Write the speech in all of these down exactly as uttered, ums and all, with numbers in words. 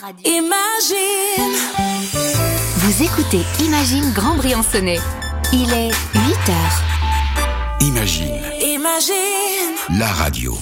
radio. Imagine. Vous écoutez Imagine Grand Briançonnais. Il est huit heures. Imagine. Imagine. La radio.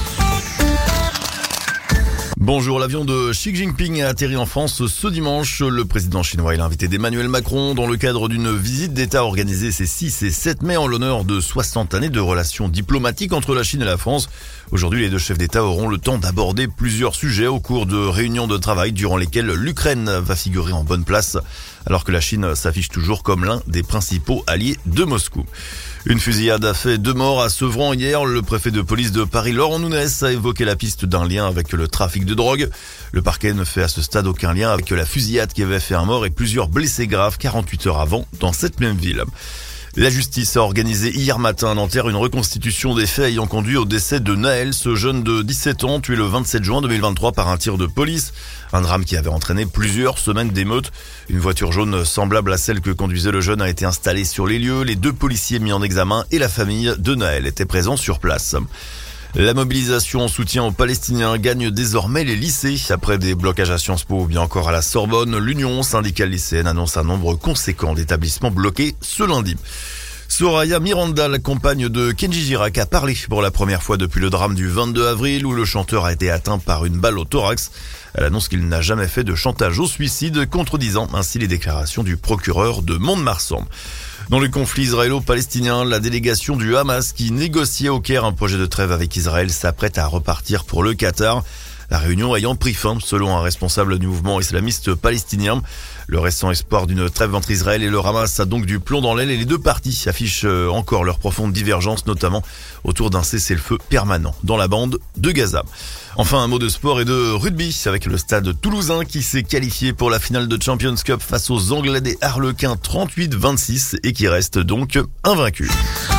Bonjour, l'avion de Xi Jinping a atterri en France ce dimanche. Le président chinois est l'invité d'Emmanuel Macron dans le cadre d'une visite d'État organisée ces six et sept mai en l'honneur de soixante années de relations diplomatiques entre la Chine et la France. Aujourd'hui, les deux chefs d'État auront le temps d'aborder plusieurs sujets au cours de réunions de travail durant lesquelles l'Ukraine va figurer en bonne place, alors que la Chine s'affiche toujours comme l'un des principaux alliés de Moscou. Une fusillade a fait deux morts à Sevran hier. Le préfet de police de Paris, Laurent Nounès, a évoqué la piste d'un lien avec le trafic de drogue. Le parquet ne fait à ce stade aucun lien avec la fusillade qui avait fait un mort et plusieurs blessés graves quarante-huit heures avant dans cette même ville. La justice a organisé hier matin à Nanterre une reconstitution des faits ayant conduit au décès de Naël, ce jeune de dix-sept ans tué le vingt-sept juin deux mille vingt-trois par un tir de police. Un drame qui avait entraîné plusieurs semaines d'émeutes. Une voiture jaune semblable à celle que conduisait le jeune a été installée sur les lieux. Les deux policiers mis en examen et la famille de Naël étaient présents sur place. La mobilisation en soutien aux Palestiniens gagne désormais les lycées. Après des blocages à Sciences Po ou bien encore à la Sorbonne, l'Union syndicale lycéenne annonce un nombre conséquent d'établissements bloqués ce lundi. Soraya Miranda, la compagne de Kenji Girac, a parlé pour la première fois depuis le drame du vingt-deux avril où le chanteur a été atteint par une balle au thorax. Elle annonce qu'il n'a jamais fait de chantage au suicide, contredisant ainsi les déclarations du procureur de Mont-de-Marsan. Dans le conflit israélo-palestinien, la délégation du Hamas qui négociait au Caire un projet de trêve avec Israël s'apprête à repartir pour le Qatar. La réunion ayant pris fin, selon un responsable du mouvement islamiste palestinien. Le récent espoir d'une trêve entre Israël et le Hamas a donc du plomb dans l'aile et les deux parties affichent encore leur profonde divergence, notamment autour d'un cessez-le-feu permanent dans la bande de Gaza. Enfin, un mot de sport et de rugby avec le stade toulousain qui s'est qualifié pour la finale de Champions Cup face aux Anglais des Harlequins trente-huit vingt-six et qui reste donc invaincu.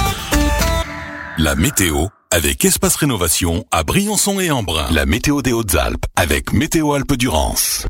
La météo avec Espace Rénovation à Briançon et Embrun. La météo des Hautes-Alpes avec Météo Alpes-Durance.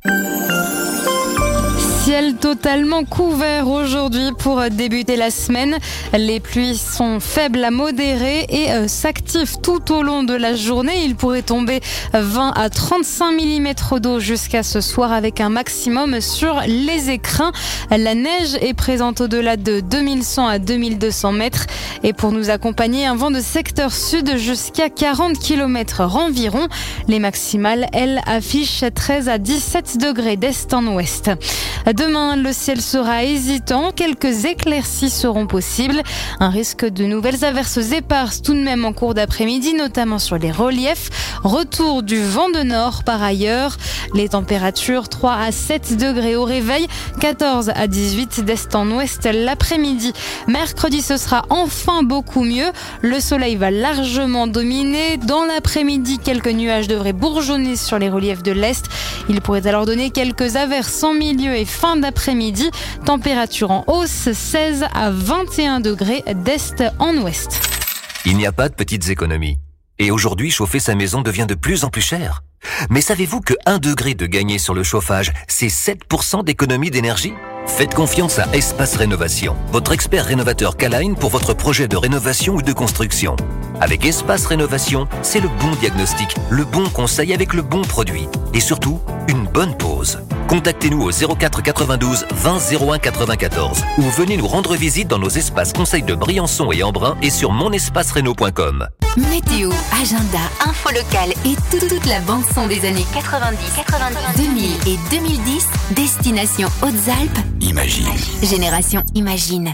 Ciel totalement couvert aujourd'hui pour débuter la semaine. Les pluies sont faibles à modérées et euh, s'activent tout au long de la journée. Il pourrait tomber vingt à trente-cinq millimètres d'eau jusqu'à ce soir avec un maximum sur les écrins. La neige est présente au-delà de deux mille cent à deux mille deux cents mètres. Et pour nous accompagner, un vent de secteur sud jusqu'à quarante kilomètres heure environ. Les maximales, elles, affichent treize à dix-sept degrés d'est en ouest. Demain, le ciel sera hésitant. Quelques éclaircies seront possibles. Un risque de nouvelles averses éparses tout de même en cours d'après-midi, notamment sur les reliefs. Retour du vent de nord par ailleurs. Les températures trois à sept degrés au réveil, quatorze à dix-huit d'est en ouest l'après-midi. Mercredi, ce sera enfin beaucoup mieux. Le soleil va largement dominer. Dans l'après-midi, quelques nuages devraient bourgeonner sur les reliefs de l'est. Il pourrait alors donner quelques averses en milieu et fin d'après-midi. Température en hausse, seize à vingt et un degrés d'est en ouest. Il n'y a pas de petites économies. Et aujourd'hui, chauffer sa maison devient de plus en plus cher. Mais savez-vous que un degré de gagné sur le chauffage, c'est sept pour cent d'économie d'énergie ? Faites confiance à Espace Rénovation, votre expert rénovateur K-Line pour votre projet de rénovation ou de construction. Avec Espace Rénovation, c'est le bon diagnostic, le bon conseil avec le bon produit. Et surtout, une bonne pause. Contactez-nous au zéro quatre quatre-vingt-douze vingt zéro un quatre-vingt-quatorze ou venez nous rendre visite dans nos espaces conseils de Briançon et Embrun et sur mon espace réno point com. Météo, agenda, info locale et tout- toute la bande-son des années quatre-vingt-dix, quatre-vingt-dix, deux mille et deux mille dix. Destination Hautes-Alpes. Imagine. Génération Imagine.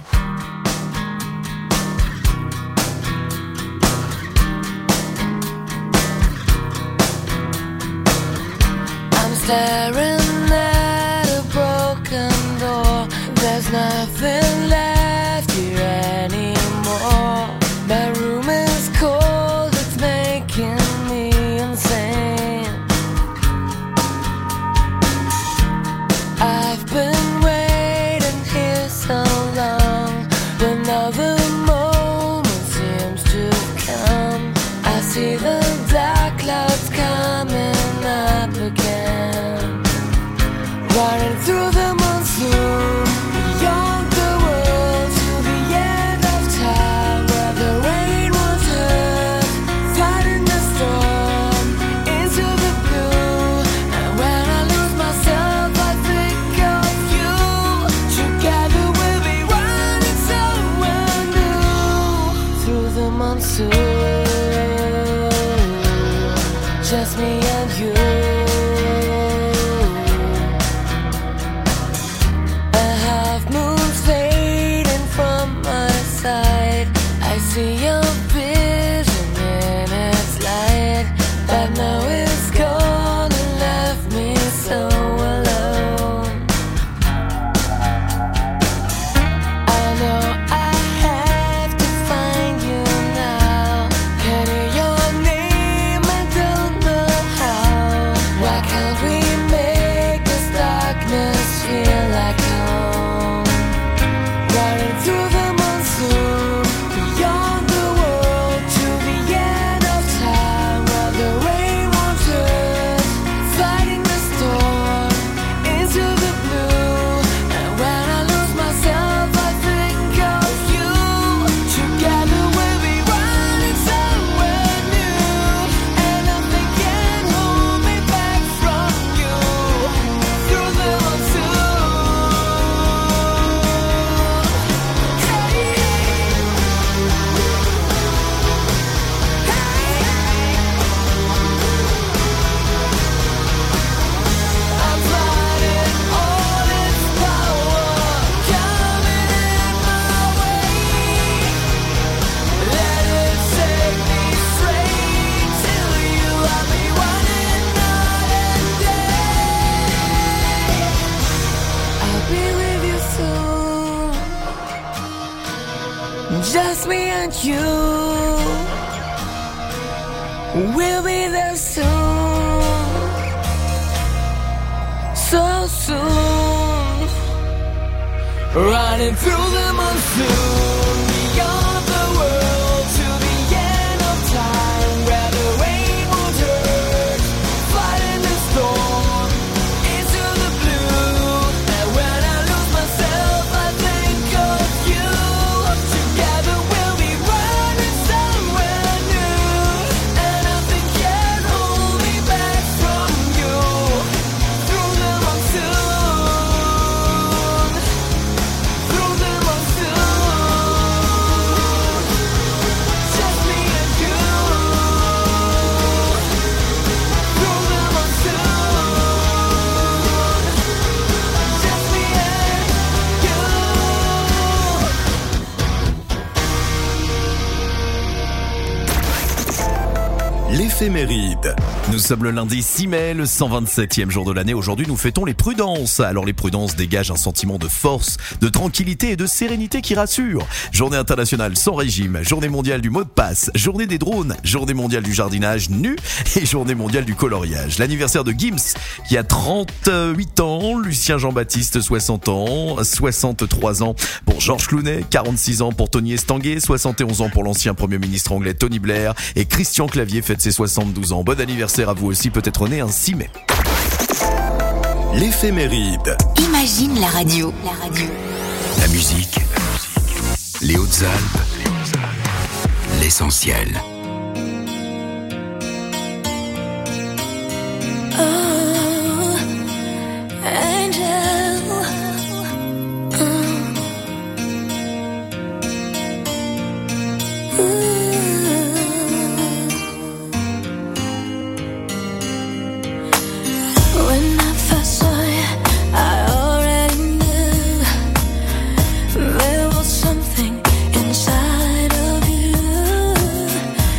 I'm staring at a broken door. There's nothing left here anymore. My room is cold, it's making me insane. I've been waiting here so long, but now the moment seems to come. I see the dark clouds coming up again. just me and you. We'll be there soon, so soon. Riding through the monsoon, beyond the world to the end of time, where the rain won't hurt, fighting the storm into the blue. And when I lose myself, I think of you. Together we'll be running somewhere new, and nothing can hold me back from you. Through the monsoon, through the monsoon, just me and you. Through the monsoon, just me and you. L'éphéméride. Nous sommes le lundi six mai, le cent vingt-septième jour de l'année. Aujourd'hui, nous fêtons les prudences. Alors, les prudences dégagent un sentiment de force, de tranquillité et de sérénité qui rassure. Journée internationale sans régime, journée mondiale du mot de passe, journée des drones, journée mondiale du jardinage nu et journée mondiale du coloriage. L'anniversaire de Gims, qui a trente-huit ans, Lucien Jean-Baptiste, soixante ans, soixante-trois ans pour Georges Clooney, quarante-six ans pour Tony Estanguet, soixante et onze ans pour l'ancien premier ministre anglais Tony Blair et Christian Clavier fête ses soixante-douze ans. Bon anniversaire à vous aussi, peut-être né un six mai. L'éphéméride. Imagine la radio. La radio. La musique, les Hautes-Alpes, l'essentiel. Oh, angel. When I first saw you, I already knew there was something inside of you.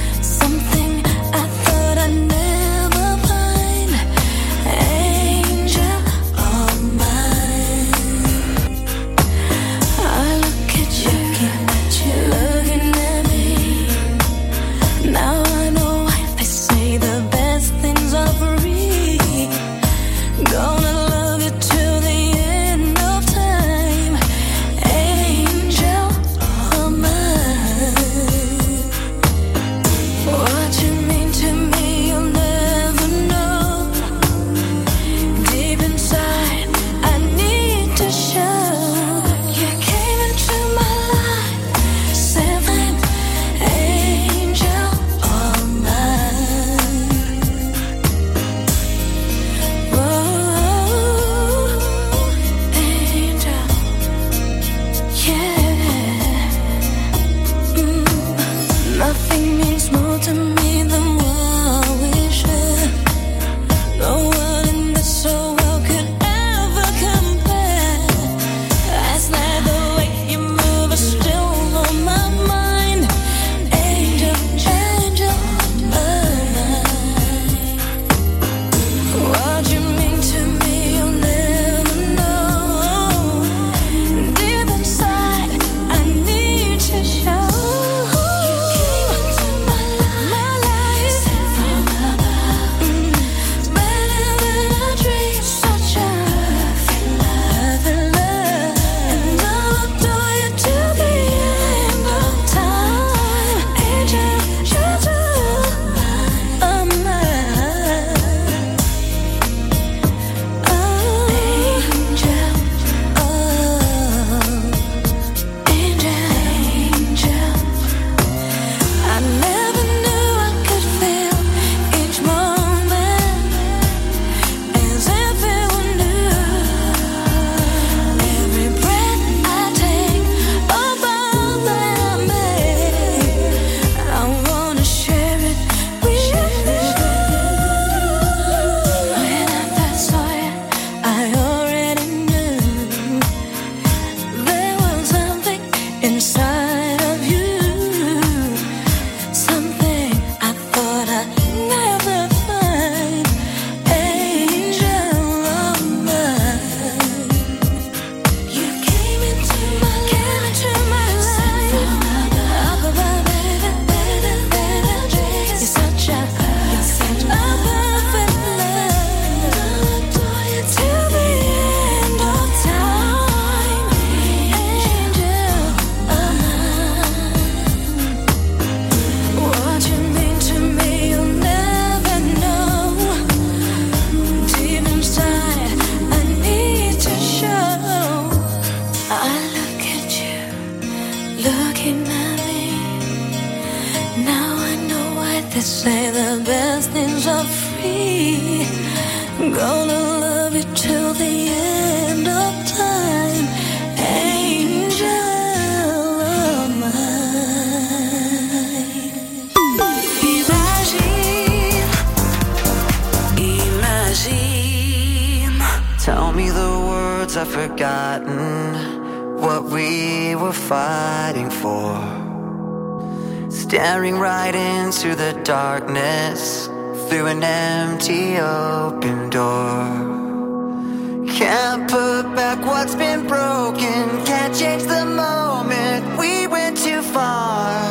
Tell me the words I've forgotten, what we were fighting for. Staring right into the darkness, through an empty open door. Can't put back what's been broken, can't change the moment, we went too far.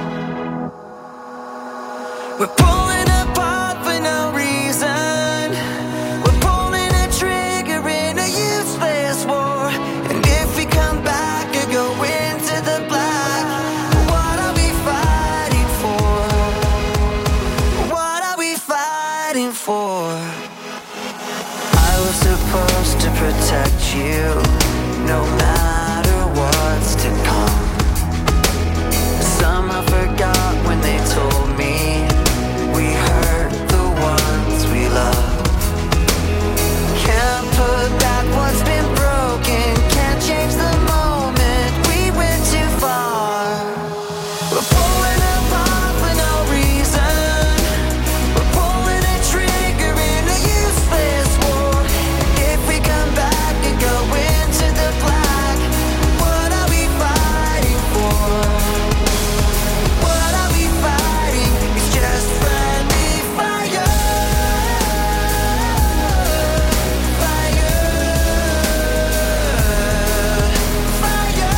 We're pulling apart for no reason, we're pulling a trigger in a useless war. And if we come back or go into the black, what are we fighting for? What are we fighting for? I was supposed to protect you, no matter what's to come. Somehow forgot when they told me we hurt the ones we love. Can't put back what's been broken, can't change the moment, we went too far. We're pulling apart for no reason, we're pulling a trigger in a useless war. If we come back and go into the black, what are we fighting for? What are we fighting? It's just friendly fire. Fire. Fire.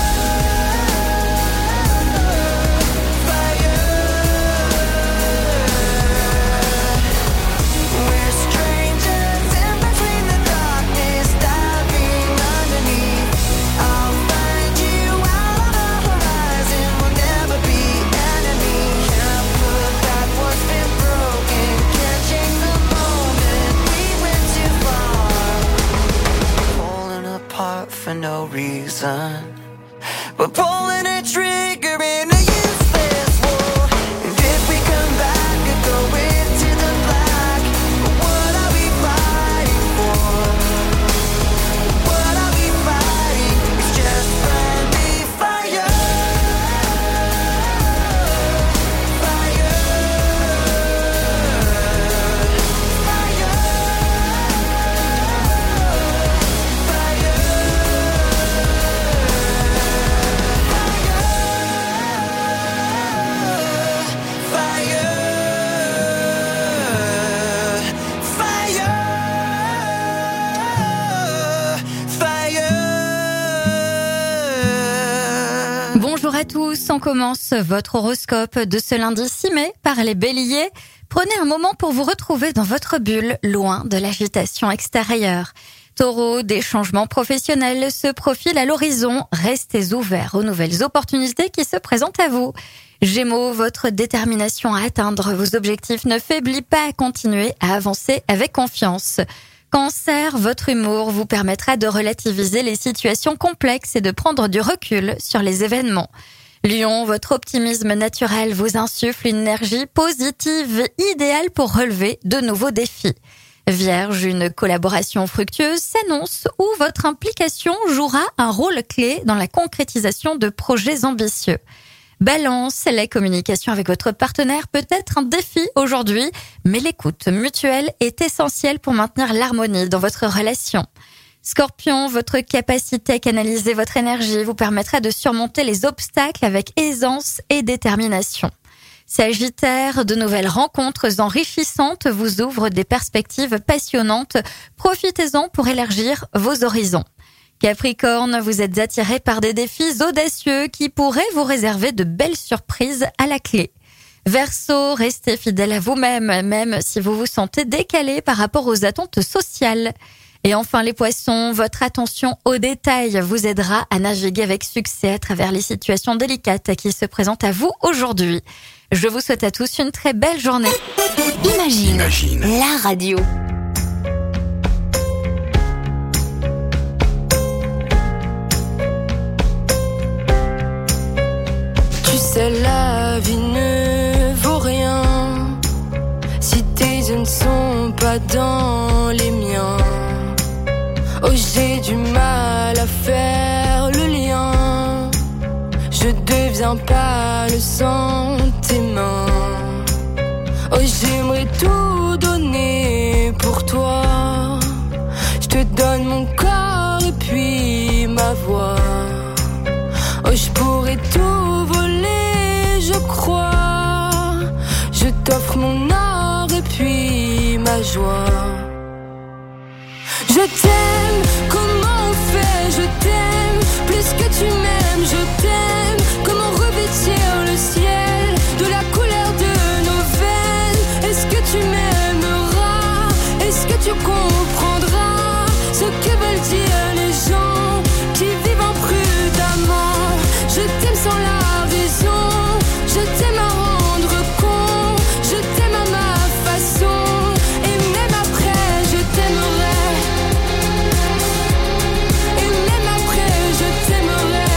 Fire. We're strangers in between the darkness, diving underneath. I'll find you out on the horizon, we'll never be enemies. Can't put back what's been broken, can't change the moment, we went too far. Falling apart for no reason, we're pulling a trigger in a useless war. And if we come back and go into the black, what are we fighting for? What are we fighting? It's just friendly fire. Fire. Fire. Bonjour à tous, on commence votre horoscope de ce lundi six mai par les béliers. Prenez un moment pour vous retrouver dans votre bulle, loin de l'agitation extérieure. Taureau, des changements professionnels se profilent à l'horizon. Restez ouverts aux nouvelles opportunités qui se présentent à vous. Gémeaux, votre détermination à atteindre vos objectifs ne faiblit pas à continuer à avancer avec confiance. Cancer, votre humour vous permettra de relativiser les situations complexes et de prendre du recul sur les événements. Lion, votre optimisme naturel vous insuffle une énergie positive idéale pour relever de nouveaux défis. Vierge, une collaboration fructueuse s'annonce où votre implication jouera un rôle clé dans la concrétisation de projets ambitieux. Balance, la communication avec votre partenaire peut être un défi aujourd'hui, mais l'écoute mutuelle est essentielle pour maintenir l'harmonie dans votre relation. Scorpion, votre capacité à canaliser votre énergie vous permettra de surmonter les obstacles avec aisance et détermination. Sagittaire, de nouvelles rencontres enrichissantes vous ouvrent des perspectives passionnantes. Profitez-en pour élargir vos horizons. Capricorne, vous êtes attiré par des défis audacieux qui pourraient vous réserver de belles surprises à la clé. Verseau, restez fidèle à vous-même, même si vous vous sentez décalé par rapport aux attentes sociales. Et enfin les poissons, votre attention aux détails vous aidera à naviguer avec succès à travers les situations délicates qui se présentent à vous aujourd'hui. Je vous souhaite à tous une très belle journée. Imagine, Imagine. la radio. Tu sais, la vie ne vaut rien si tes yeux ne sont pas dans les miens. Oh, j'ai du mal à faire le lien. Je deviens pâle sans tes mains. Oh, j'aimerais tout donner pour toi. Je te te donne mon corps et puis ma voix. Oh, je pourrais tout voler, je crois. Je t'offre mon or et puis ma joie. Je t'aime, comment on fait? Je t'aime, plus que tu m'aimes, je t'aime. Comment revêtir le ciel de la couleur de nos veines? Est-ce que tu m'aimeras? Est-ce que tu comprendras ce que veulent dire les gens qui vivent imprudemment? Je t'aime sans la raison, je t'aime à rendre con, je t'aime à ma façon, et même après je t'aimerai, et même après je t'aimerai.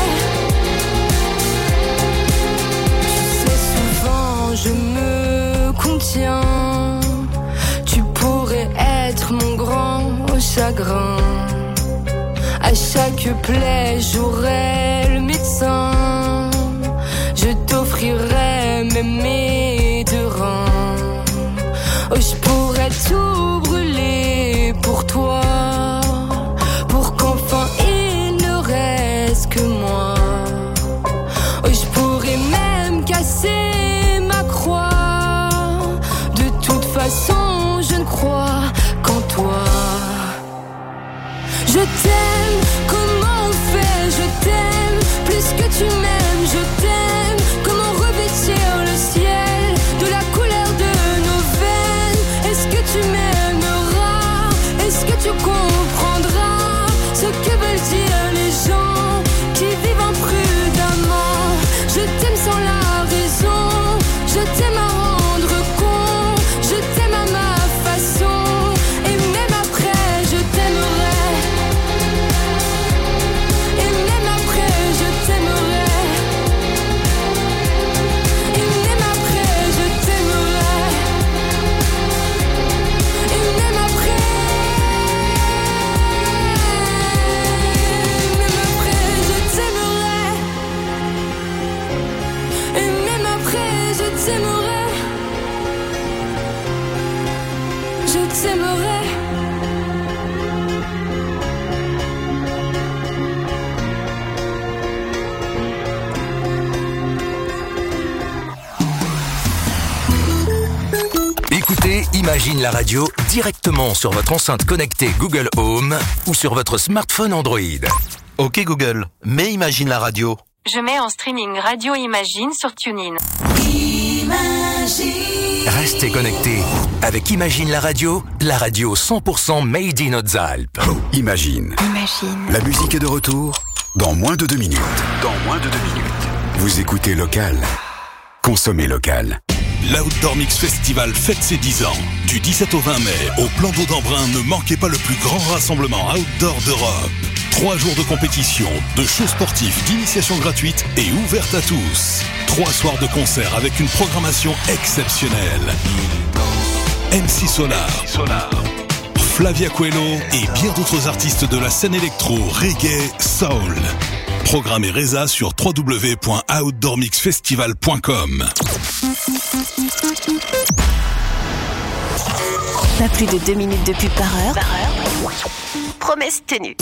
Tu sais, souvent je me contiens, tu pourrais être mon grand chagrin. À chaque plaie, j'aurai le médecin. Je t'offrirai même mes deux reins. Oh, je pourrais tout brûler pour toi, pour qu'enfin il ne reste que moi. Oh, je pourrais même casser ma croix. De toute façon, je ne crois qu'en toi. Je t'aime, comment on fait? Je t'aime, plus que tu m'aimes, je t'aime. Comment revêtir le ciel de la couleur de nos veines? Est-ce que tu m'aimeras? Est-ce que tu comprendras ce que veulent dire les gens qui vivent imprudemment? Je t'aime sans la raison, je t'aime à rendre con, je t'aime à ma façon, et même après je t'aimerai. Et même après je t'aimerai. Et même après je t'aimerai. Et même après. Même après je t'aimerai. Et même après je t'aimerai. Je t'aimerai. Écoutez Imagine la radio directement sur votre enceinte connectée Google Home ou sur votre smartphone Android. Ok Google, mets Imagine la radio. Je mets en streaming Radio Imagine sur TuneIn. Restez connectés. Avec Imagine la radio, la radio cent pour cent made in Hautes-Alpes. Imagine. Imagine. La musique est de retour dans moins de deux minutes. Dans moins de deux minutes. Vous écoutez local. Consommez local. L'Outdoor Mix Festival fête ses dix ans. Du dix-sept au vingt mai, au Plan d'eau d'Embrun, ne manquez pas le plus grand rassemblement outdoor d'Europe. Trois jours de compétition, de shows sportifs, d'initiation gratuite et ouverte à tous. Trois soirs de concert avec une programmation exceptionnelle. M C Solar, Flavia Coelho et bien d'autres artistes de la scène électro, reggae, soul. Programme et résa sur w w w point outdoor mix festival point com. Pas plus de deux minutes de pub par heure. Par heure. Promesse tenue.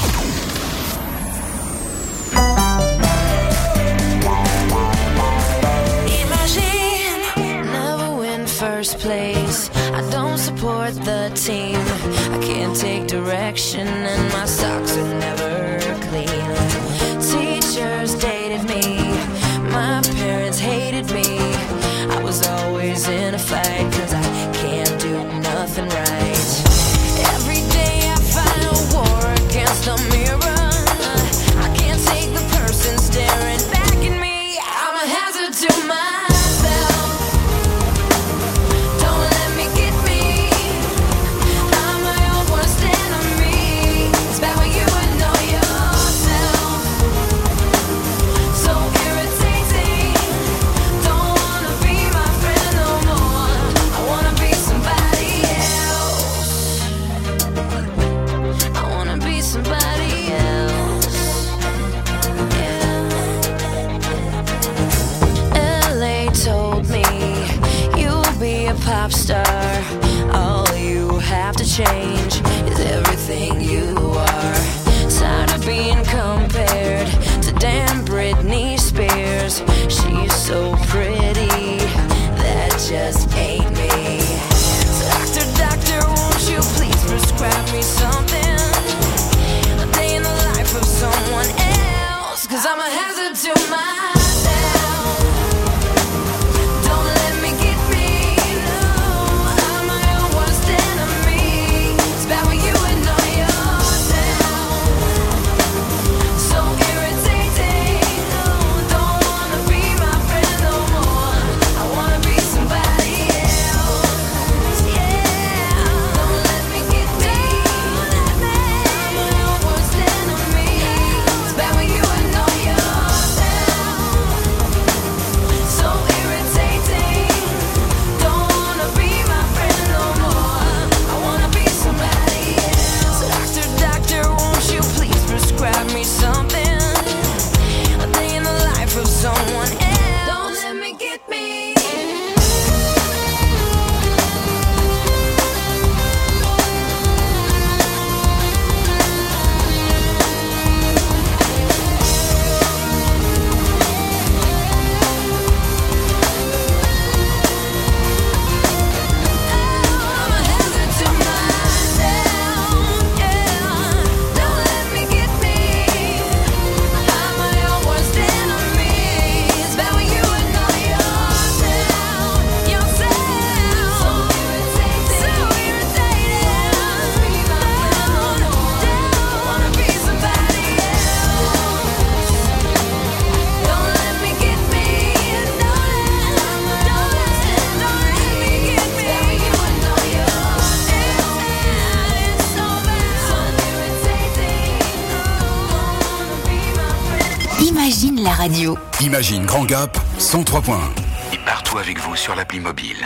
Imagine. Never win first place. I don't support the team. I can't take direction and my socks are never clean. Teachers dated me. My parents hated me. I was always in a fight 'cause I can't do nothing right. Every day I fight a war against the mirror. I can't take the person staring back at me. I'm a hazard to myself. Don't let me get me. I'm my own worst enemy. It's bad when you Imagine la radio. Imagine Grand Gap, cent trois points un. Et partout avec vous sur l'appli mobile.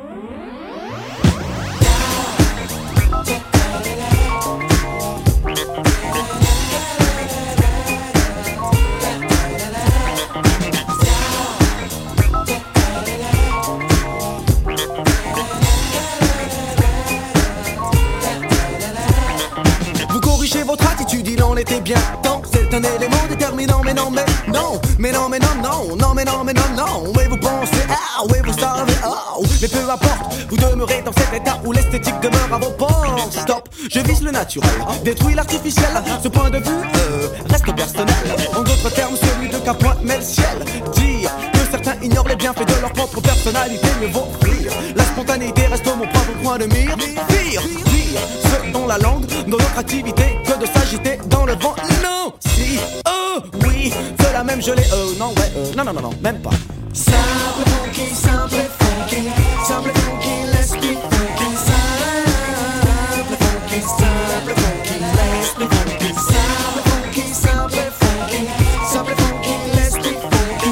Vous corrigez votre attitude, il en était bien temps. C'est un élément déterminant, mais non, mais non, mais non, mais non, non, non, mais non, mais non, non. Oui, vous pensez, ah, oui, vous savez, oh, mais peu importe, vous demeurez dans cet état où l'esthétique demeure à vos portes. Stop, je vise le naturel, détruis l'artificiel. Ce point de vue euh, reste personnel. En d'autres termes, celui de qu'un point met le ciel. Dire que certains ignorent les bienfaits de leur propre personnalité, mieux vaut fuir. La spontanéité reste mon propre point de mire. Pire, pire, ce dont la langue, dans notre activité, que de s'agiter dans le vent. Non, si, oh, oui, de la même gelée, euh, non, ouais, euh, non, non, non, non, même pas. Simple funky, simple funky, simple funky, let's be funky. Simple funky, simple funky, let's be funky. Simple funky, simple funky, simple funky, let's be funky.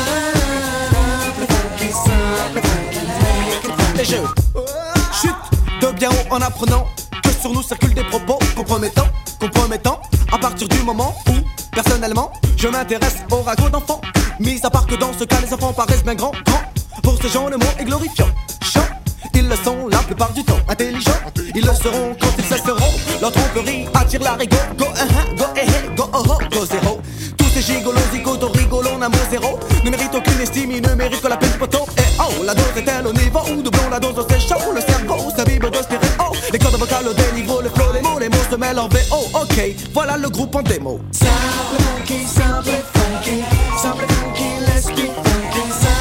Simple funky, simple funky, make it funky. Et je chute de bien haut en apprenant que sur nous circulent des propos compromettants, compromettants. À partir du moment où, personnellement, je m'intéresse au ragot d'enfants. Mis à part que dans ce cas, les enfants paraissent bien grands, grands. Pour ces gens, le mot est glorifiant. Chant, ils le sont la plupart du temps. Intelligents, ils le seront quand ils cesseront. Leur tromperie attire la rigo. Go, uh, uh, go, eh, eh, go, oh, oh, go, zéro. Tous ces gigolos, zigotos, rigolons, un mot zéro. Ne méritent aucune estime, ils ne méritent que la peine du poteau. Et oh, la dose est-elle au niveau où doublons la dose, c'est chaud. Le cerveau s'imbibe de stéréo. Les cordes vocales au déniveau, le flow, les mots, les mots se mêlent en V O. Ok, voilà le groupe en démo. Simple funky, simple funky, simple funky, let's be funky.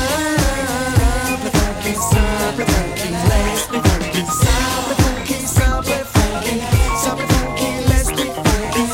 Simple funky, simple funky, let's be funky. Simple funky, simple funky, simple funky, let's be funky.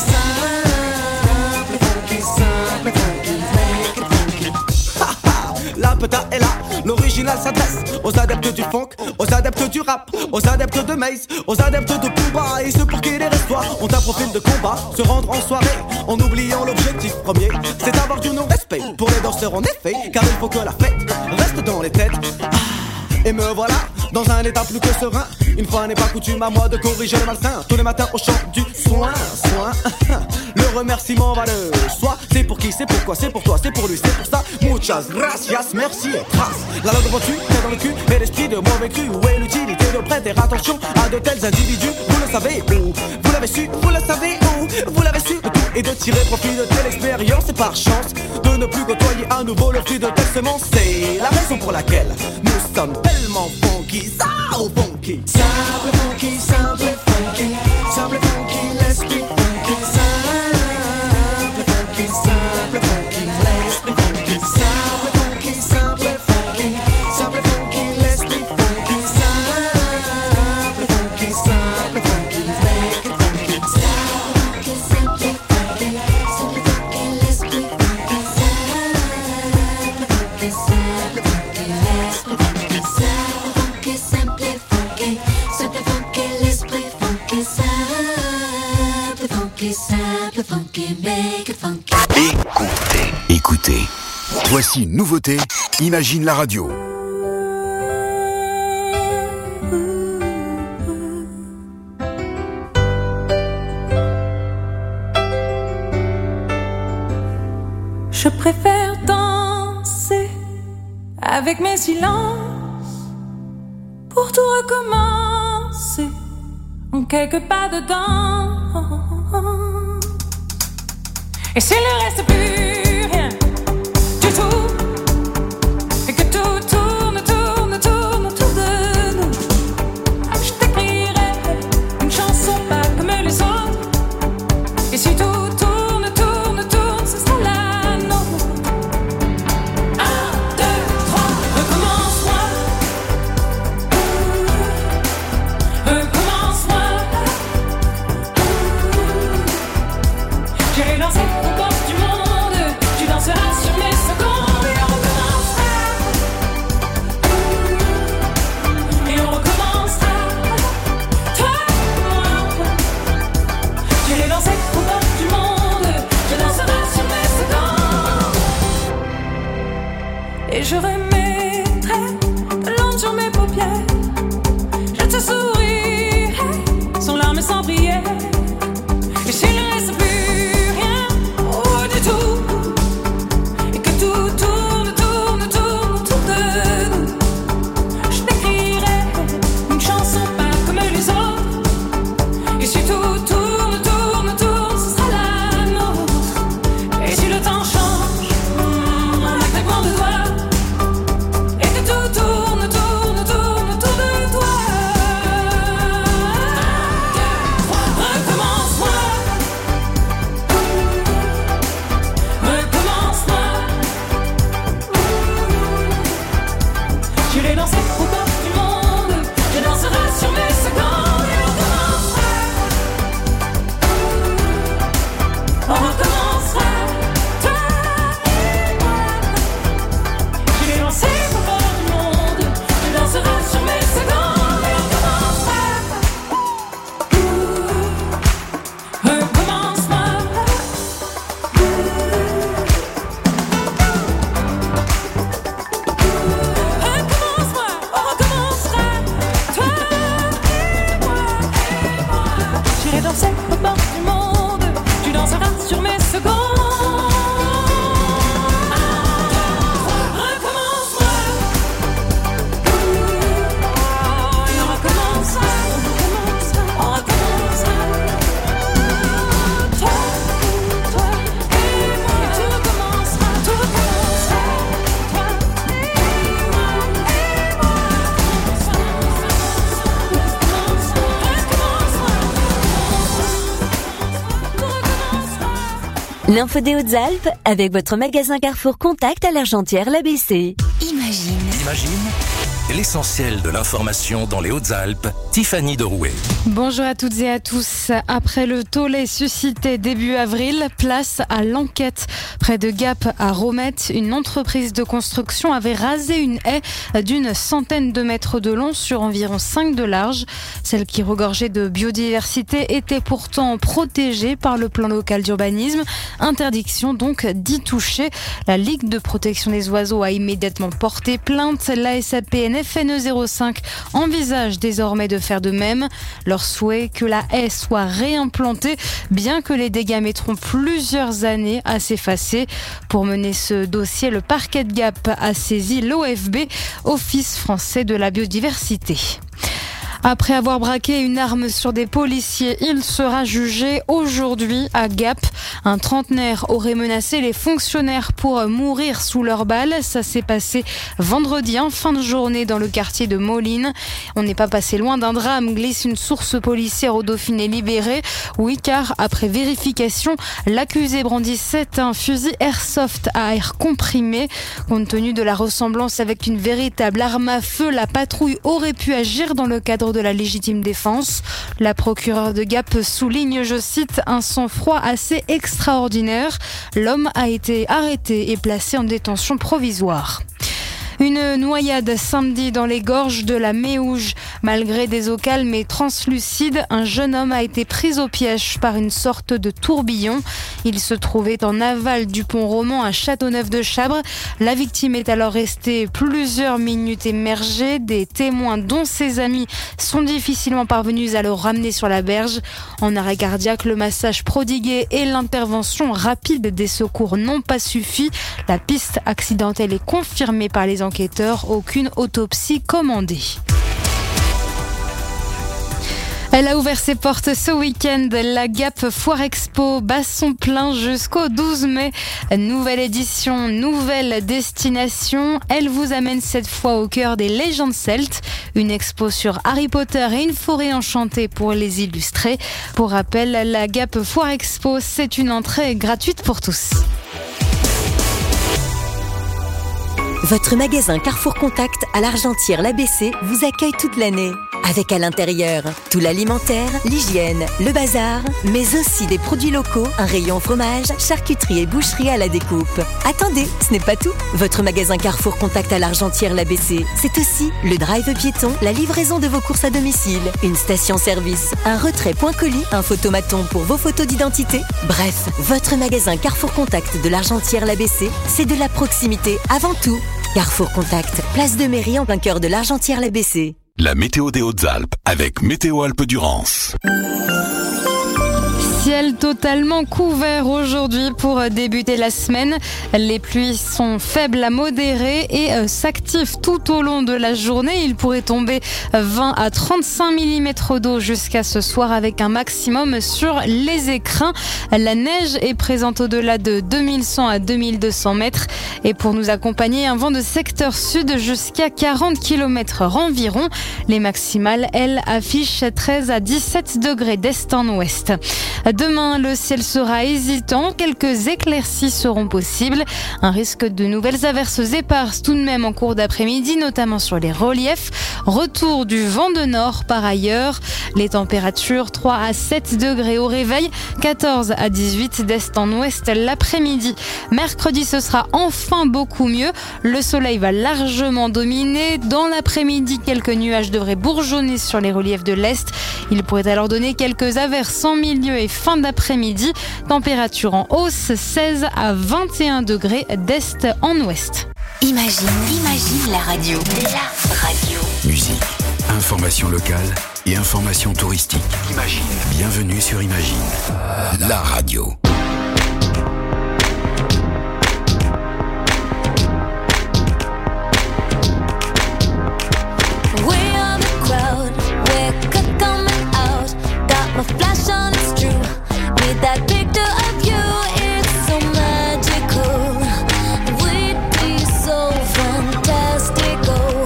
Simple funky, simple funky, make it funky. Ha ha, la peta est là. L'original s'adresse aux adeptes du funk, aux adeptes du rap, aux adeptes de Maze, aux adeptes de Booba et ceux pour qui les restoirs ont un profil de combat. Se rendre en soirée en oubliant l'objectif premier, c'est avoir du non-respect pour les danseurs en effet, car il faut que la fête reste dans les têtes. Ah, et me voilà dans un état plus que serein. Une fois n'est pas coutume à moi de corriger le malsain. Tous les matins au chant du soin, soin. Le remerciement va de soi. C'est pour qui, c'est pourquoi, c'est pour toi, c'est pour lui, c'est pour ça. Muchas gracias, merci et trace. La langue devant tu, t'es dans le cul, et l'esprit de mauvais cru. Où est l'utilité de prêter attention à de tels individus? Vous le savez où? Vous l'avez su, vous le savez où? Vous l'avez su, le tout est de tirer profit de telle expérience. Et par chance, de ne plus côtoyer à nouveau le fruit de telle semence. C'est la raison pour laquelle nous sommes tellement funky, ça funky. Simple funky, simple funky, simple funky, let's be funky. Simple funky, simple funky, let's be funky. Simple funky, simple funky, simple funky, let's be funky. Simple funky, simple funky, make it funky. Simple funky, simple funky, simple funky, let's be funky. Simple funky, simple funky, let's be funky. Simple funky, simple funky, simple funky, l'esprit funky. Simple funky, simple funky, make it funky. Écoutez, écoutez. Voici une nouveauté, Imagine la radio. Je préfère danser avec mes silences pour tout recommencer en quelques pas dedans. Et s'il ne reste plus rien du tout, et que tout tourne, tourne, tourne autour de nous, je t'écrirai une chanson pas comme les autres. Et si tout tourne, tourne, tourne, ce sera la nôtre. Un, deux, trois, recommence-moi. Recommence-moi. J'irai danser aux portes du monde. je remettrai de l'ombre sur mes paupières. Je te sourirai sans larmes et sans prière. Et s'il ne reste plus rien, oh du tout, et que tout tourne, tourne, tourne autour de nous, je t'écrirai une chanson pas comme les autres. Et si tout tourne, tourne, tourne, ce sera la nôtre. Et si le temps change, mm, en un claquement de doigts, et que tout tourne, tourne, tourne autour de toi. Recommence-moi, recommence-moi. J'irai danser au bord du monde, je danserai sur mes secondes et on recommencera. On recommencera, toi et moi. J'irai danser au bord du monde, je danserai sur mes secondes et on recommencera. Recommence-moi. Recommence-moi, on recommencera, toi et moi, et moi. J'irai danser au bord du monde, tu danseras sur mes secondes. Recommence-moi. Et on recommencera, on recommencera. Toi, toi et moi, et tu recommenceras, tout recommencera. Toi et moi, et moi, L'info des Hautes-Alpes avec votre magasin Carrefour Contact à l'Argentière, l'A B C. Imagine. Imagine l'essentiel de l'information dans les Hautes-Alpes, Tiffany de Rouet. Bonjour à toutes et à tous. Après le tollé suscité début avril, place à l'enquête. Près de Gap à Romette, une entreprise de construction avait rasé une haie d'une centaine de mètres de long sur environ cinq de large. Celle qui regorgeait de biodiversité était pourtant protégée par le plan local d'urbanisme. Interdiction donc d'y toucher. La Ligue de protection des oiseaux a immédiatement porté plainte. La S A P N F N E zéro cinq envisage désormais de faire de même. Leur souhait que la haie soit réimplantée, bien que les dégâts mettront plusieurs années à s'effacer. Pour mener ce dossier, le parquet de Gap a saisi l'O F B, Office français de la biodiversité. Après avoir braqué une arme sur des policiers, il sera jugé aujourd'hui à Gap. Un trentenaire aurait menacé les fonctionnaires pour mourir sous leurs balles. Ça s'est passé vendredi en fin de journée dans le quartier de Moline. On n'est pas passé loin d'un drame, glisse une source policière au Dauphiné libéré. Oui, car après vérification, l'accusé brandissait un fusil airsoft à air comprimé. Compte tenu de la ressemblance avec une véritable arme à feu, la patrouille aurait pu agir dans le cadre de la légitime défense. La procureure de Gap souligne, je cite, un sang-froid assez extraordinaire. L'homme a été arrêté et placé en détention provisoire. Une noyade samedi dans les gorges de la Méouge. Malgré des eaux calmes et translucides, un jeune homme a été pris au piège par une sorte de tourbillon. Il se trouvait en aval du pont Roman à Châteauneuf-de-Chabre. La victime est alors restée plusieurs minutes immergée. Des témoins, dont ses amis, sont difficilement parvenus à le ramener sur la berge. En arrêt cardiaque, le massage prodigué et l'intervention rapide des secours n'ont pas suffi. La piste accidentelle est confirmée par les enquêteurs. Aucune autopsie commandée. Elle a ouvert ses portes ce week-end. La Gap Foire Expo bat son plein jusqu'au douze mai. Nouvelle édition, nouvelle destination. Elle vous amène cette fois au cœur des légendes celtes. Une expo sur Harry Potter et une forêt enchantée pour les illustrer. Pour rappel, la Gap Foire Expo, c'est une entrée gratuite pour tous. Votre magasin Carrefour Contact à l'Argentière, l'A B C vous accueille toute l'année. Avec à l'intérieur tout l'alimentaire, l'hygiène, le bazar, mais aussi des produits locaux, un rayon fromage, charcuterie et boucherie à la découpe. Attendez, ce n'est pas tout. Votre magasin Carrefour Contact à l'Argentière, l'A B C, c'est aussi le drive piéton, la livraison de vos courses à domicile, une station-service, un retrait point colis, un photomaton pour vos photos d'identité. Bref, votre magasin Carrefour Contact de l'Argentière, l'A B C, c'est de la proximité avant tout. Carrefour Contact, place de mairie en plein cœur de l'Argentière-l'A B C. La météo des Hautes-Alpes avec Météo Alpes-Durance. Ciel totalement couvert aujourd'hui pour débuter la semaine. Les pluies sont faibles à modérées et euh, s'activent tout au long de la journée. Il pourrait tomber vingt à trente-cinq millimètres d'eau jusqu'à ce soir avec un maximum sur les écrins. La neige est présente au-delà de deux mille cent à deux mille deux cents mètres. Et pour nous accompagner, un vent de secteur sud jusqu'à quarante kilomètres heure environ. Les maximales, elles, affichent treize à dix-sept degrés d'est en ouest. Demain, le ciel sera hésitant. Quelques éclaircies seront possibles. Un risque de nouvelles averses éparses tout de même en cours d'après-midi, notamment sur les reliefs. Retour du vent de nord par ailleurs. Les températures trois à sept degrés au réveil, quatorze à dix-huit d'est en ouest l'après-midi. Mercredi, ce sera enfin beaucoup mieux. Le soleil va largement dominer. Dans l'après-midi, quelques nuages devraient bourgeonner sur les reliefs de l'est. Il pourrait alors donner quelques averses en milieu et fin d'après-midi. Température en hausse, seize à vingt et un degrés d'est en ouest. Imagine, imagine la radio. La radio. Musique, information locale et information touristique. Imagine. Bienvenue sur Imagine. La radio. We are the crowd, we're c- coming out. Got my flash on, it's true. Need that picture of you, it's so magical. We'd be so fantastical.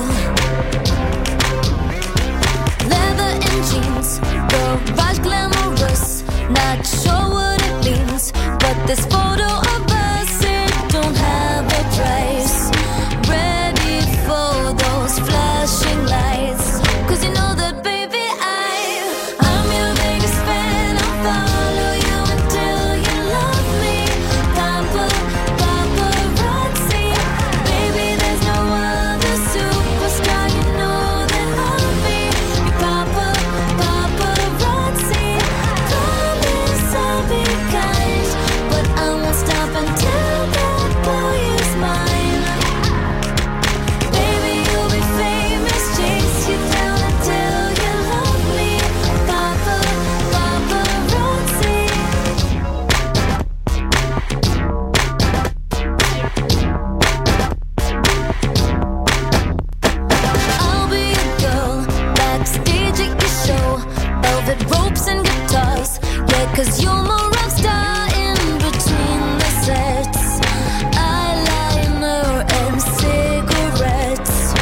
Leather and jeans, garage glamorous. Not sure what it means, but this photo of us, it don't have a price. Ready for those flashing lights. Cause you know that baby I, I'm your biggest fan. I'll follow you until you love me. Papa, paparazzi. Baby there's no other superstar. You know that I'll be your papa, paparazzi. Promise I'll be kind, but I won't stop until that boy is mine. Baby, you'll be famous, chase you down until you love me. Papa, paparazzi. I'll be a girl backstage at your show. Velvet ropes and guitars. Yeah, cause you're my rock star in between the sets. Eyeliner and cigarettes.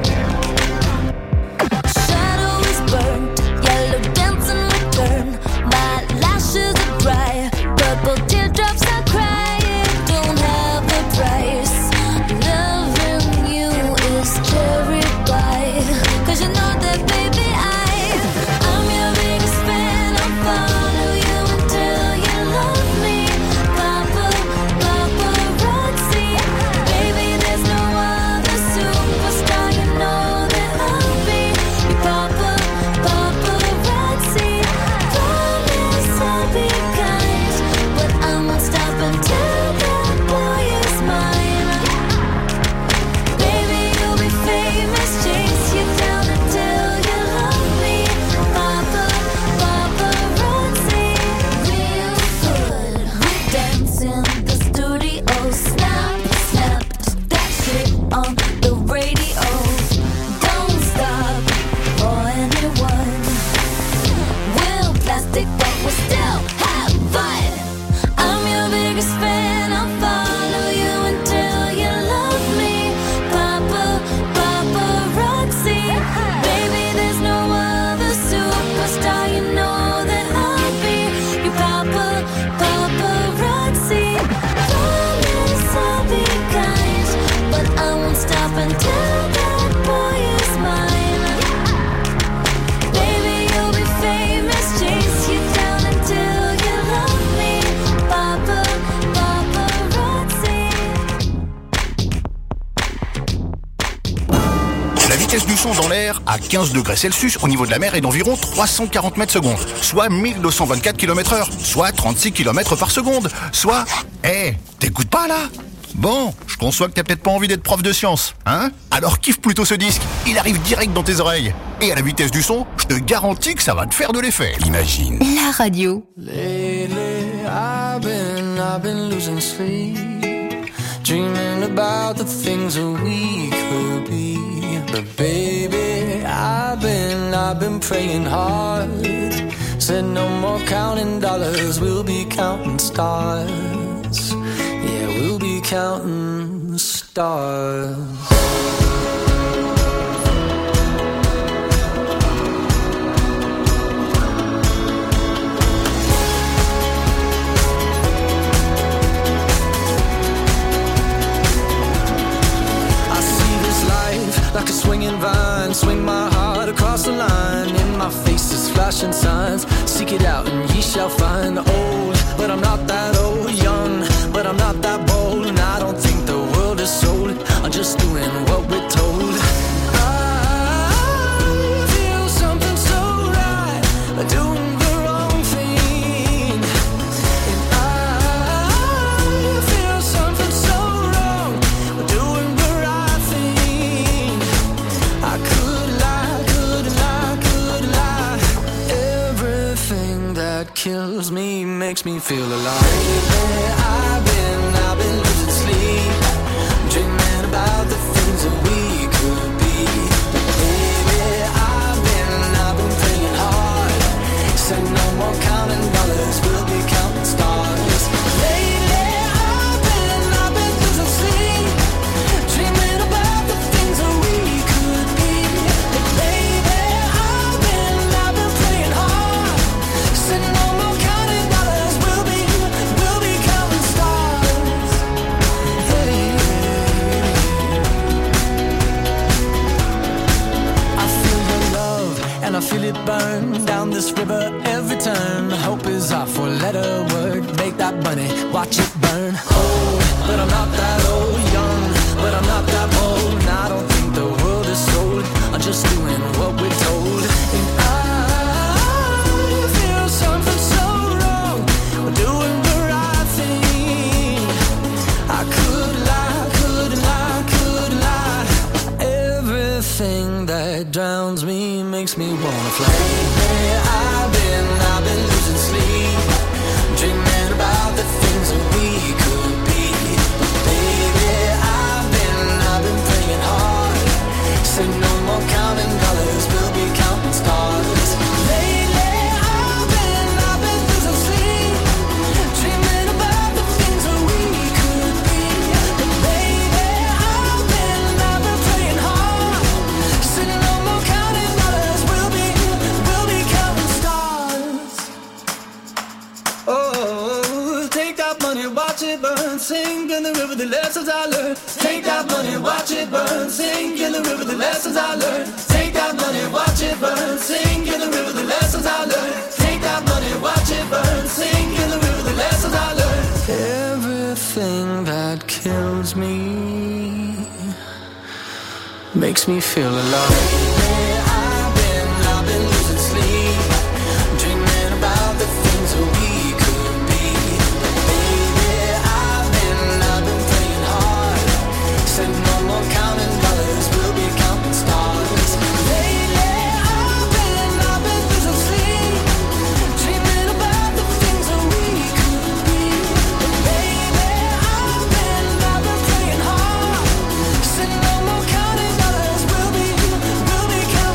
Shadow is burnt, yellow dancing return. My lashes are dry, purple teardrops I cry. It don't have a price. Loving you is cherry pie. Cause you know that baby I, I'm your biggest fan. I'll follow you until you love me. Papa, paparazzi. Baby there's no other superstar. You know that I'll be your papa, paparazzi. Promise I'll be kind, but I won't stop until that boy is mine. Baby you'll be famous, chase you down until you love me. Papa, paparazzi. Real good, we dance in the studio. Snap, snap, that shit on the radio. Don't stop for anyone. We'll plastic, but we'll still have fun. I'm your biggest fan. I'll follow you until you love me. Papa, paparazzi. Baby, there's no other superstar. You know that I'll be your papa, paparazzi. Promise I'll be kind, but I won't stop until that boy is mine. Baby, you'll be famous, chase you down until you love me. Papa, paparazzi. La vitesse du son dans l'air à quinze degrés Celsius au niveau de la mer est d'environ trois cent quarante mètres secondes, soit mille deux cent vingt-quatre kilomètres heure, soit trente-six kilomètres par seconde, soit... Eh, t'écoutes pas là? Bon, je conçois que t'as peut-être pas envie d'être prof de sciences, hein? Alors kiffe plutôt ce disque, il arrive direct dans tes oreilles. Et à la vitesse du son, je te garantis que ça va te faire de l'effet. Imagine. La radio. Lately, I've been, I've been losing sleep, dreaming about the things that we could be. But baby, I've been, I've been praying hard. Said no more counting dollars, we'll be counting stars. Yeah, we'll be counting stars. Like a swinging vine, swing my heart across the line. In my face is flashing signs. Seek it out and ye shall find. Old, but I'm not that old. Young, but I'm not that bold. And I don't think the world is sold. I'm just doing what we're told. I feel something so right, doing the wrong thing. And I feel something so wrong, doing the right thing. I could lie, could lie, could lie. Everything that kills me makes me feel alive. I've been, I've been losing sleep, dreaming about the things that we could be. Baby, I've been, I've been praying hard. Said no more counting dollars, we'll be counting stars. Lately, I've been, I've been losing sleep, dreaming about the things that we could be. Baby, I've been, I've been praying hard. Said no more counting dollars, we'll be, we'll be counting stars. Hey. I feel your love and I feel it burn down this river every turn. Hope is our four-letter word. Make that money, watch it burn. Old, but I'm not that old. Young, but I'm not that bold. And I don't think the world is sold. I'm just doing what we're told. And I feel something so wrong, we're doing the right thing. I could lie, could lie, could lie. Everything that drowns me makes me wanna fly. I've been, I've been losing sleep, dreaming about the things that we could be. Baby, I've been, I've been praying hard. Say no more counting dollars, we'll be counting stars. Lately, I've been, I've been losing sleep, dreaming about the things that we could be. Baby, I've been, I've been praying hard. Say no more counting dollars, we'll be, we'll be counting stars. Oh, take that money, watch it burn, sing in the river the lessons I learned. Take that money, watch it burn, sing in the river the lessons I learned. Take that money, watch it burn, sing in the river the lessons I learned. Take that money, watch it burn, sing in the river the lessons I learned. Everything that kills me makes me feel alive. I've been, I've been losing sleep, dreaming about the things that we could be. Baby, I've been, I've been praying hard. Said no more counting dollars, we'll be counting stars. Lately, I've been, I've been losing sleep, dreaming about the things that we could be. Baby, I've been, I've been praying hard. Said no more counting dollars, we'll be, we'll be counting.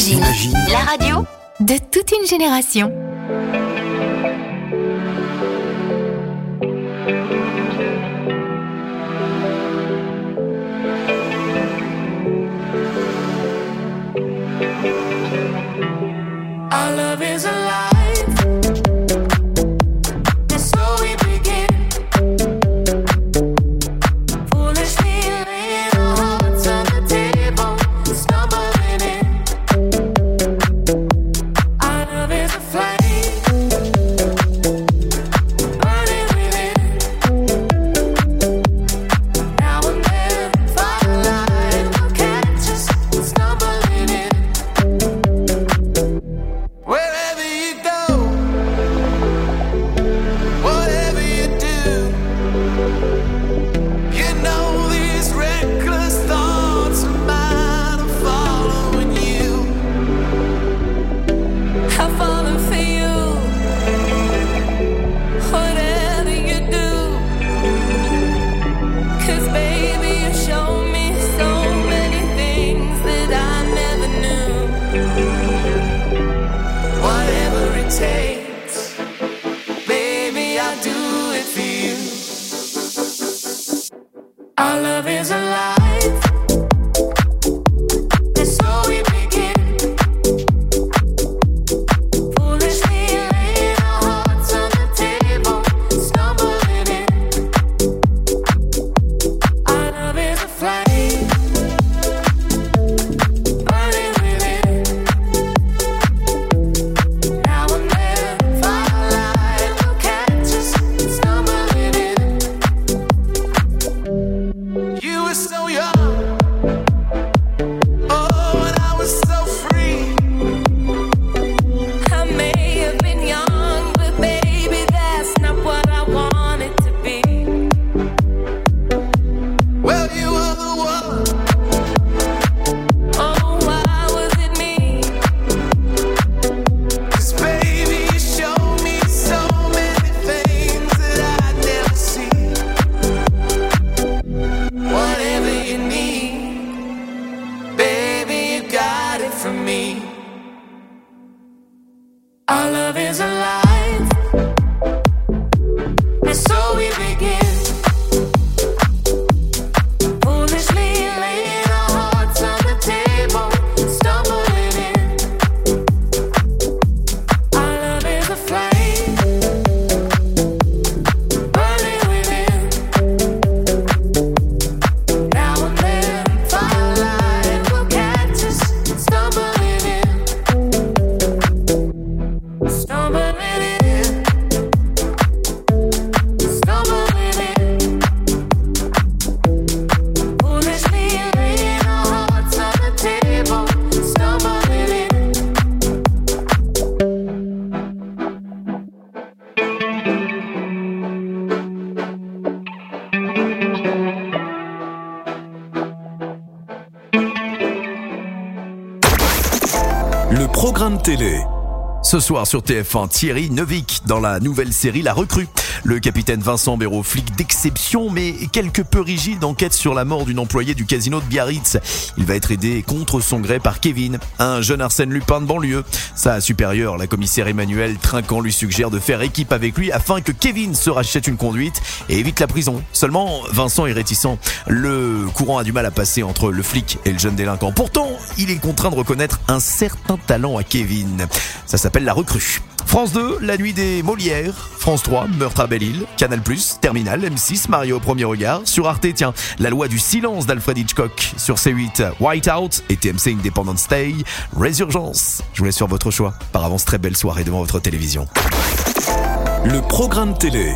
Imagine, la radio de toute une génération. Our love is alive. And so we begin. Foolishly laying our hearts on the table, stumbling in. Our love is a flame, burning within. Now and then, firelight will catch us stumbling in. Wherever you go, whatever you do, you know these reckless thoughts of mine are following you. I'm falling for you. Whatever you do, 'cause baby you show me so many things that I never knew. Whatever it takes, baby, I'll do it for you. Our love is alive, and so we begin. Foolishly laying our hearts on the table, stumbling in. Our love is a flame, burning within. Now and then, firelight will catch us stumbling in. You were so young, oh, and I was so free. I may have been young, but baby, that's not what I wanted to be. Well, you were the one. Oh, why was it me? 'Cause baby, you showed me so many things that I'd never see. Whatever you need, baby, you got it from me. Our love is alive, and so we begin. Foolishly laying our hearts on the table, stumbling in. Our love is a flame, burning within. Now and then, firelight will catch us stumbling in. Stumbling in. Stumbling in. Foolishly laying our hearts on the table, stumbling in. Le programme télé. Ce soir sur T F un, Thierry Neuvik dans la nouvelle série La Recrue. Le capitaine Vincent Béraud, flic d'exception mais quelque peu rigide, enquête sur la mort d'une employée du casino de Biarritz. Il va être aidé contre son gré par Kevin, un jeune Arsène Lupin de banlieue. Sa supérieure, la commissaire Emmanuelle Trinquant, lui suggère de faire équipe avec lui afin que Kevin se rachète une conduite et évite la prison. Seulement, Vincent est réticent. Le courant a du mal à passer entre le flic et le jeune délinquant. Pourtant, il est contraint de reconnaître un certain talent à Kevin. Ça s'appelle La Recrue. France deux, La Nuit des Molières. France trois, Meurtre à Belle-Île. Canal plus, Terminal. M six, Mario au premier regard. Sur Arte, tiens, La Loi du silence d'Alfred Hitchcock. Sur C huit, Whiteout et T M C Independence Day. Résurgence. Je vous laisse sur votre choix. Par avance, très belle soirée devant votre télévision. Le programme télé.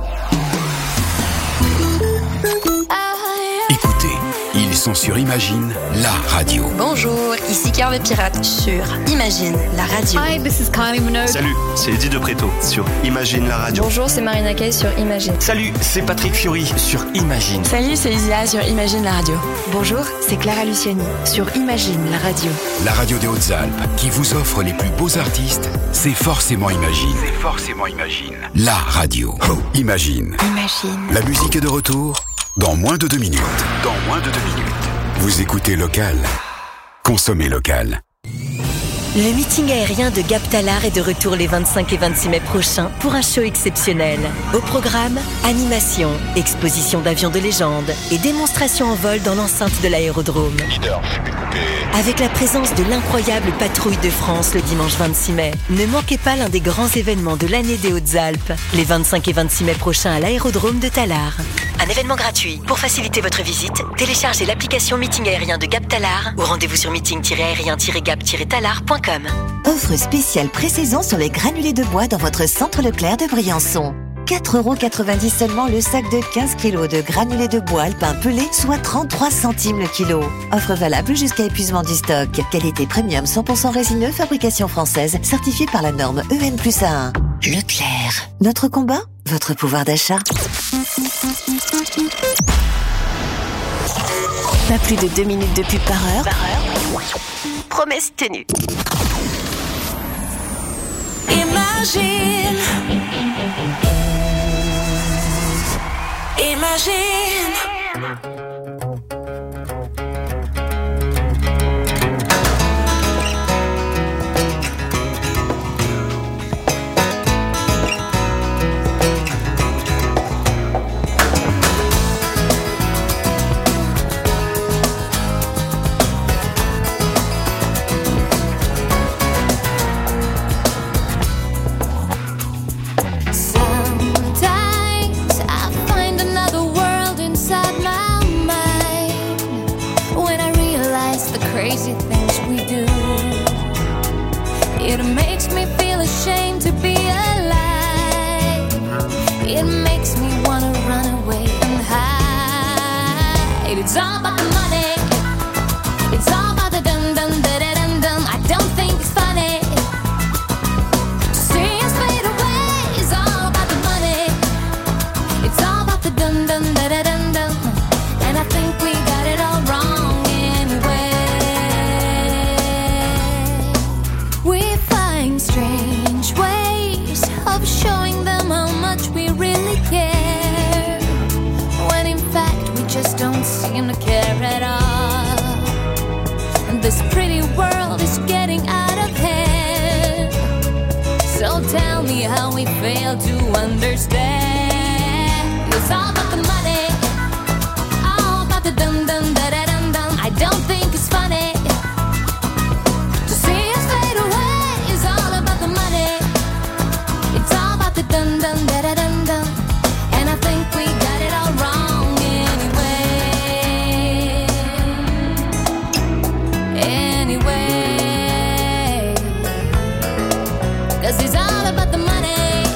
Écoutez, ils sont sur Imagine, la radio. Bonjour, ici Cœur de Pirate sur Imagine, la radio. Hi, this is Kylie Minogue. Salut, c'est Eddie de Préto sur Imagine la radio. Bonjour, c'est Marina Kaye sur Imagine. Salut, c'est Patrick Fiori sur Imagine. Salut, c'est Isia sur Imagine la radio. Bonjour, c'est Clara Luciani sur Imagine la radio. La radio des Hautes-Alpes qui vous offre les plus beaux artistes, c'est forcément Imagine. C'est forcément Imagine. La radio. Oh, Imagine. Imagine. La musique est de retour dans moins de deux minutes. Dans moins de deux minutes. Vous écoutez Local. Consommez local. Le meeting aérien de Gap Talar est de retour les vingt-cinq et vingt-six mai prochains pour un show exceptionnel. Au programme, animation, exposition d'avions de légende et démonstration en vol dans l'enceinte de l'aérodrome. Leader, fumée coupée. Avec la présence de l'incroyable Patrouille de France le dimanche vingt-six mai. Ne manquez pas l'un des grands événements de l'année des Hautes-Alpes, les vingt-cinq et vingt-six mai prochains à l'aérodrome de Talar. Un événement gratuit. Pour faciliter votre visite, téléchargez l'application Meeting aérien de Gap Talar ou rendez-vous sur meeting aérien gap talar point com. Offre spéciale pré-saison sur les granulés de bois dans votre centre Leclerc de Briançon. quatre euros quatre-vingt-dix seulement le sac de quinze kilos de granulés de bois alpin pelé, soit trente-trois centimes le kilo. Offre valable jusqu'à épuisement du stock. Qualité premium cent pour cent résineux, fabrication française, certifiée par la norme E N plus A un. Leclerc. Notre combat, votre pouvoir d'achat. Pas plus de deux minutes de pub par heure. Promesse tenue. Imagine, imagine. Sometimes I find another world inside my mind when I realize the crazy things we do. It makes me feel ashamed to be alive. It makes me wanna run away and hide. It's all about the money. It's all about the dum dum da da dum dum. I don't think it's funny to see us fade away. It's all about the money. It's all about the dum dum da da dum dum. And I think we got it all wrong anyway. We find strange ways of showing them how much we really care, when in fact we just don't seem to care at all. And this pretty world is getting out of hand. So tell me how we fail to understand. It's all about the money, all about the dum dum da da dum dum. I don't think it's funny to see us fade away. It's all about the money. It's all about the dum dum da da dum dum. And I think we got it all wrong anyway. Anyway, 'cause it's all about the money.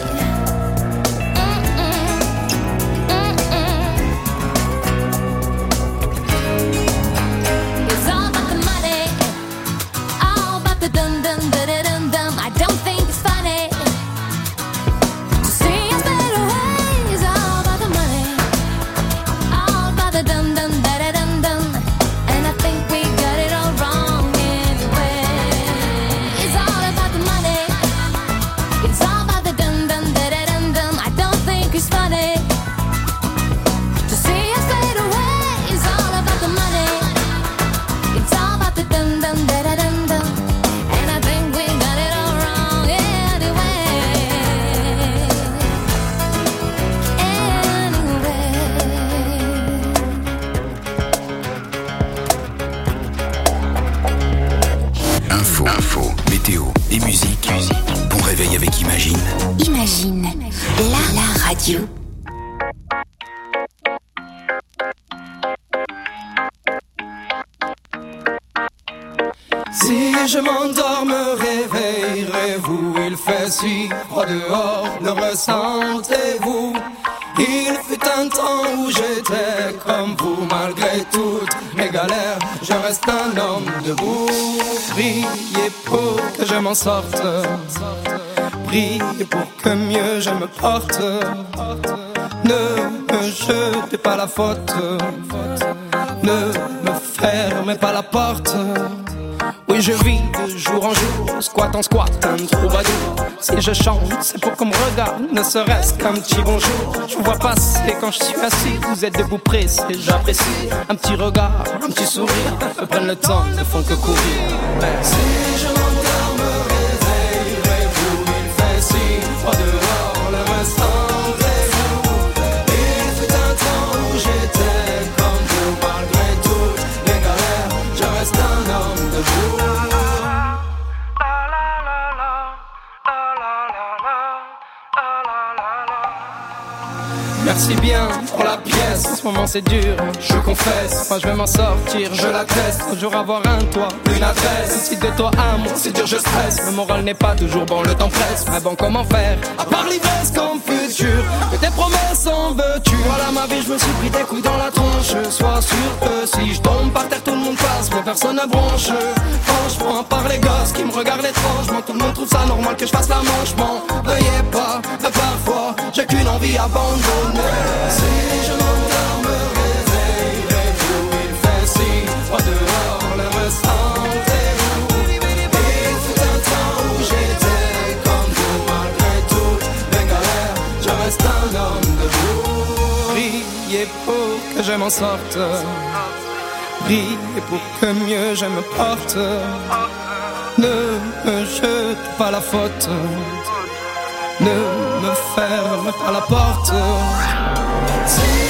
It's all about the money, all about the dum dum da da dum dum. I don't think it's funny to see us fade away. It's all about the money, all about the dum dum da da dum dum. And I think we got it all wrong anyway. It's all about the money. It's all about the dum dum da da dum dum. I don't think it's funny to see us fade away. It's all about the money. It's all about the dum dum da da dum dum. And I think we got it all wrong anyway. Info, info, météo et musique. Bon réveil avec Imagine. Imagine, la, la radio. Si je m'endors, me réveillerez-vous? Il fait si froid dehors, le ressentez-vous? Il fut un temps où j'étais comme vous, malgré toutes mes galères, je reste un homme debout. Priez pour que je m'en sorte, priez pour que mieux je me porte. Ne me jetez pas la faute, ne me fermez pas la porte. Oui, je vis de jour en jour, squat en squat, un troubadour. Si je chante, c'est pour qu'on me regarde, ne serait-ce qu'un petit bonjour. Je vous vois passer quand je suis assis, vous êtes debout pressé, j'apprécie. Un petit regard, un petit sourire, me prennent le temps, ne font que courir. Mais si je m'endors, Merci bien pour la pièce. En ce moment c'est dur, je confesse. Moi je vais m'en sortir, je l'atteste. Toujours avoir un toit, une adresse. Si de toi à moi c'est dur, je stresse. Le moral n'est pas toujours bon, le temps presse. Mais bon, comment faire? À part l'ivresse comme futur, que tes promesses en veux-tu? Voilà ma vie, je me suis pris des couilles dans la tronche. Sois sûr que si je tombe par terre, tout le monde passe, mais personne ne bronche. Franchement, à part les gosses qui me regardent étrangement, tout le monde trouve ça normal que je fasse la manche. M'en veuillez pas, mais parfois j'ai qu'une envie abandonnée. Si je m'endors, me réveillerai d'où il fait si froid dehors, le me sentez-vous? Il fut un temps où j'étais comme vous, malgré tout les galères, je reste un homme debout. Priez pour que je m'en sorte, priez pour que mieux je me porte. Ne me jete pas la faute, ne me ferme pas la porte. Si